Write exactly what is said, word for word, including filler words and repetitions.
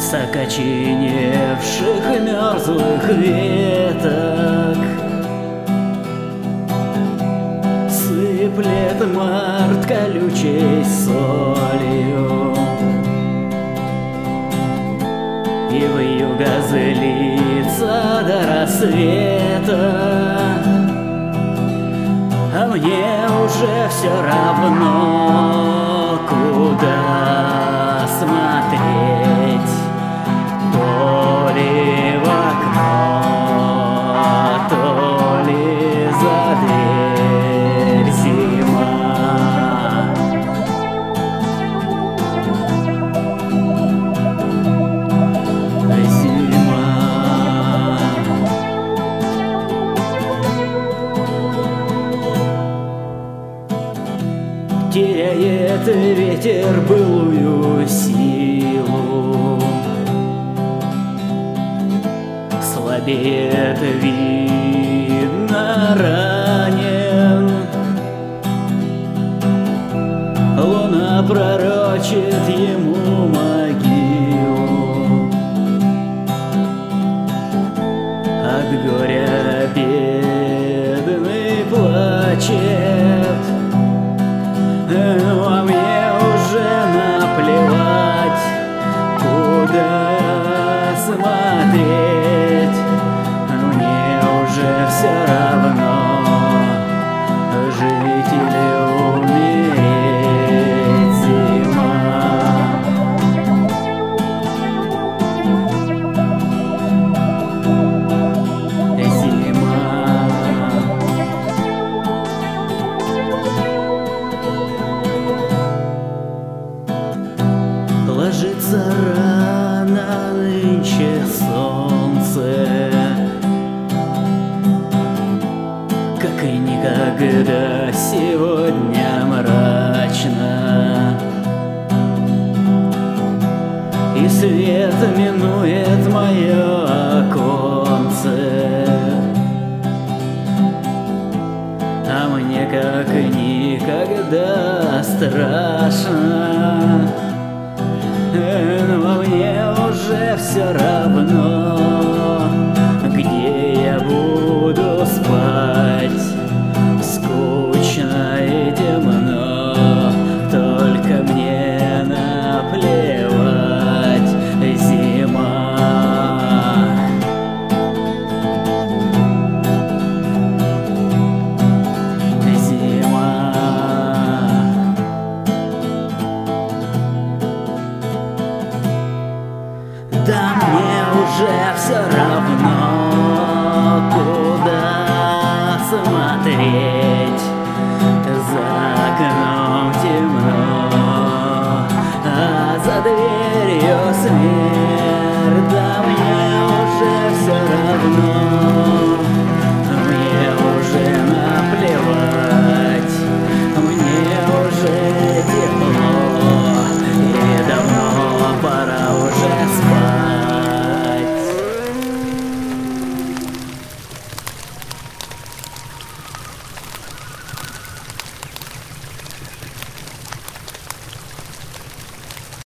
с окоченевших мёрзлых веток сыплет март колючей солью, и вьюга злится до рассвета, а мне уже все равно, куда смотреть, то ли в окно, то ли за дверь. Зима, зима, теряет ветер былую силу, слабеет, видно, ранен. Луна пророчит ему могилу, от горя бедный плачет. Ну а мне уже наплевать, куда смотреть, мне уже все равно, жить или умереть. Зима, зима, ложится рано нынче солнце, как и никогда сегодня мрачно, и свет минует мое оконце, а мне как никогда страшно. Но мне уже все равно, где я буду спать. Скучно и темно, только мне наплевать. Зима, зима, да мне уже все равно, куда смотреть, за окном темно, а за дверью смерть.